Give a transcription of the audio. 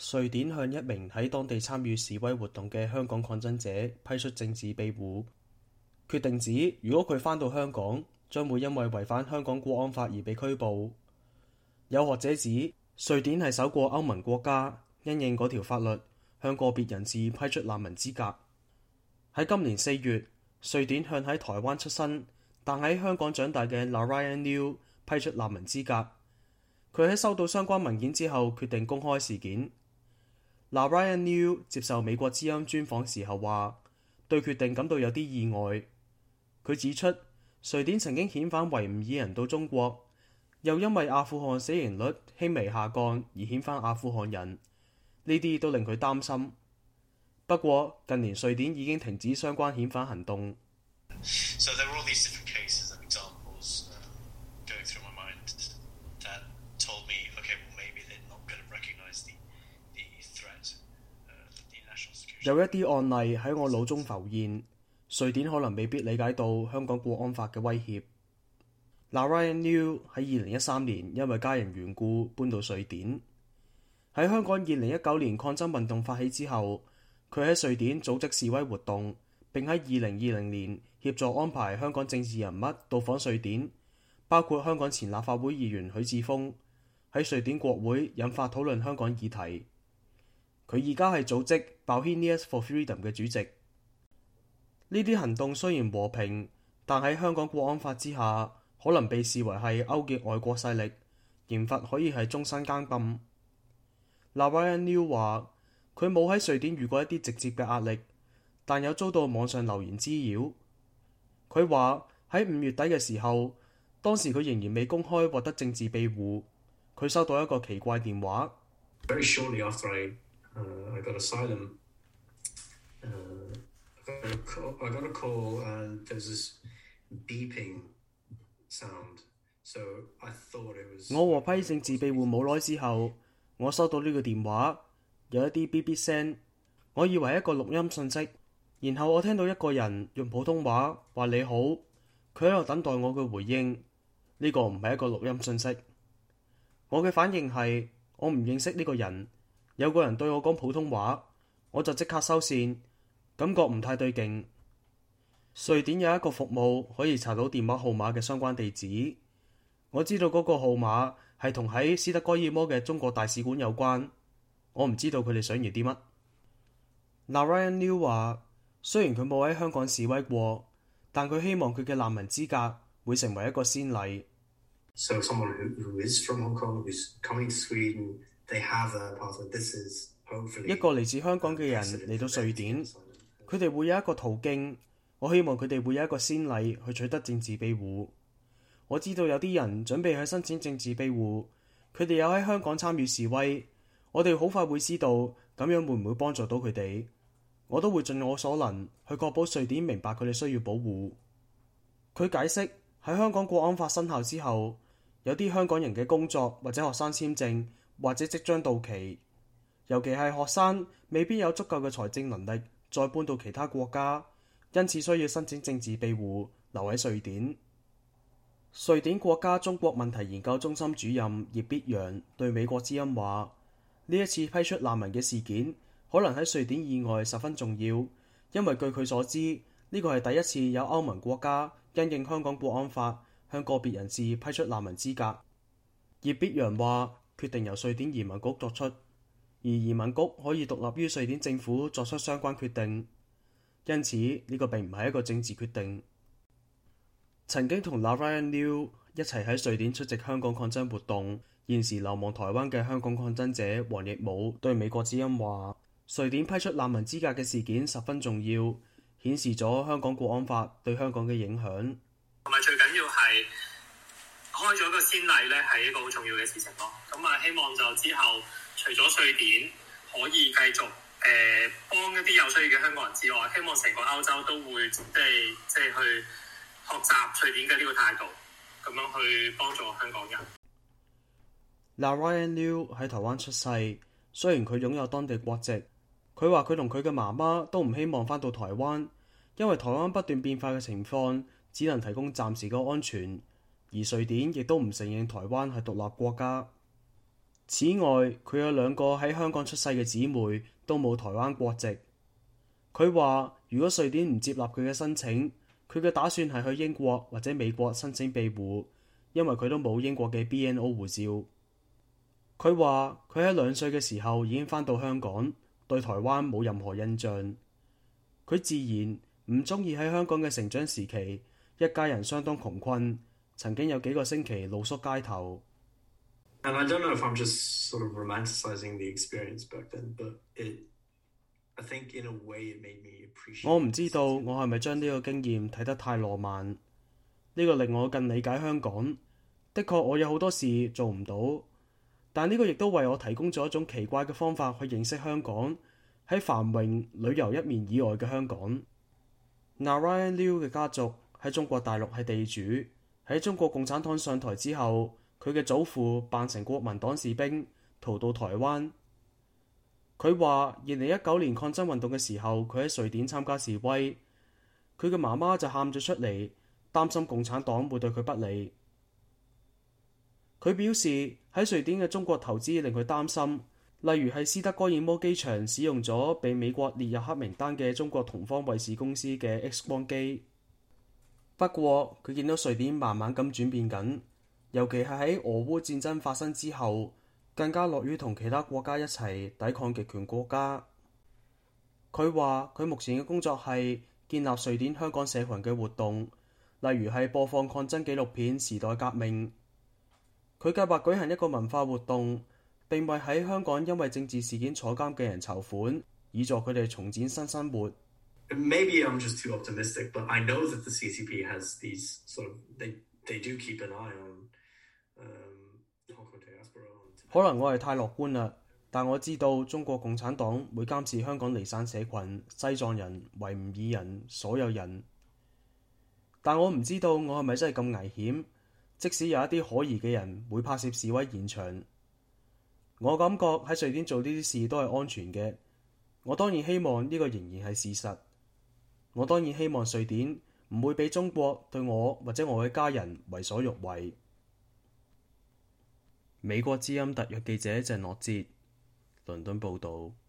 瑞典向一名喺當地參與示威活動嘅香港抗爭者批出政治庇護，決定指如果佢返到香港，將會因為違反香港國安法而被拘捕。有學者指，瑞典係首個歐盟國家因應嗰條法律向個別人士批出難民資格。喺今年4月，瑞典向喺台灣出生但喺香港長大嘅 Narayan New 批出難民資格。佢喺收到相關文件之後，決定公開事件。Narayan New 接受美國之音專訪時候話，對決定感到有啲意外。佢指出，瑞典曾經遣返維吾爾人到中國，又因為阿富汗死刑率輕微下降而遣返阿富汗人，呢啲都令佢擔心。不過近年瑞典已經停止相關遣返行動。 So there were all these different cases and examples going through my mind that told me, okay, well maybe they're not going to recognize the threat, the national security. 有一啲案例喺我腦中浮現，瑞典可能未必理解到香港國安法嘅威脅。Narayan New 喺2013年因為家人緣故搬到瑞典。喺香港2019年抗爭運動發起之後，佢喺瑞典組織示威活動，並喺2020年協助安排香港政治人物到訪瑞典，包括香港前立法會議員許智峰，喺瑞典國會引發討論香港議題。佢而家係組織 Bohemians for Freedom 嘅主席。呢啲行動雖然和平，但喺香港國安法之下，可能被視為係勾結外國勢力，刑罰可以係終身監禁。Narayan New 話：佢冇喺瑞典遇過一啲直接嘅壓力，但有遭到網上留言滋擾。佢話喺5月底嘅時候，當時佢仍然未公開獲得政治庇護，佢收到一個奇怪電話。 Very shortly after I got asylum, I got a call and there was this beeping sound. So I thought it was. 我獲批政治庇護冇耐之後，我收到呢個電話，有一啲嗶嗶聲，我以為係一個錄音訊息。然後我聽到一個人用普通話話你好，佢喺度等待我嘅回應。呢個唔係一個錄音訊息。我嘅反應係我唔認識呢個人，有個人對我講普通話，我就即刻收線，感覺唔太對勁。瑞典有一個服務可以查到電話號碼嘅相關地址，我知道嗰個號碼係同喺斯德哥爾摩嘅中國大使館有關。我唔知道佢哋想要啲乜。Narayan New 話：雖然佢冇喺香港示威過，但佢希望佢嘅難民資格會成為一個先例。 So someone who is from Hong Kong, who's coming to Sweden, they have a passport. This is hopefully 一個嚟自香港嘅人嚟到瑞典，佢哋會有一個途徑。我希望佢哋會有一個先例去取得政治庇護。我知道有啲人準備去申請政治庇護，佢哋有喺香港參與示威。我哋好快會知道咁樣會唔會幫助到佢哋。我都會盡我所能去確保瑞典明白佢哋需要保護。佢解釋喺香港國安法生效之後，有啲香港人嘅工作或者學生簽證或者即將到期，尤其係學生未必有足夠嘅財政能力再搬到其他國家，因此需要申請政治庇護留喺瑞典。瑞典國家中國問題研究中心主任葉必陽對美國之音話：呢一次批出難民嘅事件可能喺瑞典以外十分重要，因為據佢所知，呢個係第一次有歐盟國家因應香港國安法向個別人士批出難民資格。葉必陽話：決定由瑞典移民局作出，而移民局可以獨立於瑞典政府作出相關決定，因此呢個並唔係一個政治決定。曾經同 Narayan New 一齊喺瑞典出席香港抗爭活動，現時流亡台灣嘅香港抗爭者黃奕武對美國之音話：瑞典批出難民資格嘅事件十分重要，顯示咗香港國安法對香港嘅影響。 同埋最緊要係開咗個先例咧，係一個好重要嘅事情咯。咁啊，希望就之後除咗瑞典可以繼續幫一啲有需要嘅香港人之外，希望成個歐洲都會即係去學習瑞典嘅呢個態度，咁樣去幫助香港人。 Narayan New 喺台灣出世，雖然佢擁有當地國籍，佢話佢同佢嘅媽媽都唔希望返到台灣，因為台灣不斷變化嘅情況只能提供暫時嘅安全，而瑞典亦都唔承認台灣係獨立國家。 此外，佢有2個喺香港出世嘅姊妹都冇台灣國籍。佢話如果瑞典唔接納佢嘅申請，佢嘅打算係去英國或者美國申請庇護，因為佢都冇英國嘅 BNO 護照。佢話佢喺2歲嘅時候已經返到香港，對台灣冇任何印象。佢自然唔中意喺香港嘅成長時期，一家人相當窮困，曾經有幾個星期露宿街頭。 And I don't know if I'm just sort of romanticizing the experience back then, but I think in a way it made me appreciate. 我唔知道我係咪將呢個經驗睇得太浪漫，呢個令我更理解香港。的確，我有好多事做唔到，但呢個亦都為我提供咗一種奇怪嘅方法去認識香港，喺繁榮旅遊一面以外嘅香港。Narayan Liu 嘅家族喺中國大陸係地主，喺中國共產黨上台之後，佢嘅祖父扮成國民黨士兵逃到台灣。佢話2019年抗爭運動嘅時候，佢喺瑞典參加示威，佢嘅媽媽就喊咗出嚟，擔心共產黨會對佢不利。佢表示喺瑞典嘅中國投資令佢擔心，例如係斯德哥爾摩機場使用咗被美國列入黑名單嘅中國同方衛視公司嘅 X 光機。不過佢見到瑞典慢慢咁轉變緊，尤其係喺俄烏戰爭發生之後，更加樂於同其他國家一齊抵抗極權國家。佢話佢目前嘅工作係建立瑞典香港社群嘅活動，例如係播放抗爭紀錄片《時代革命》。佢計劃舉行一個文化活動，並為喺香港因為政治事件坐監嘅人籌款，以助佢哋重展新生活。 Maybe I'm just too optimistic, but I know that the CCP has these sort of they do keep an eye on Hong Kong diaspora. 可能我係太樂觀啦，但我知道中國共產黨會監視香港離散社群、西藏人、維吾爾人、所有人。但我唔知道我係咪真係咁危險，即使有一啲可疑嘅人會拍攝示威現場。我感覺喺瑞典做呢啲事都係安全嘅。我當然希望呢個仍然係事實。我當然希望瑞典唔會俾中國對我或者我嘅家人為所欲為。美國之音特約記者鄭樂哲，倫敦報導。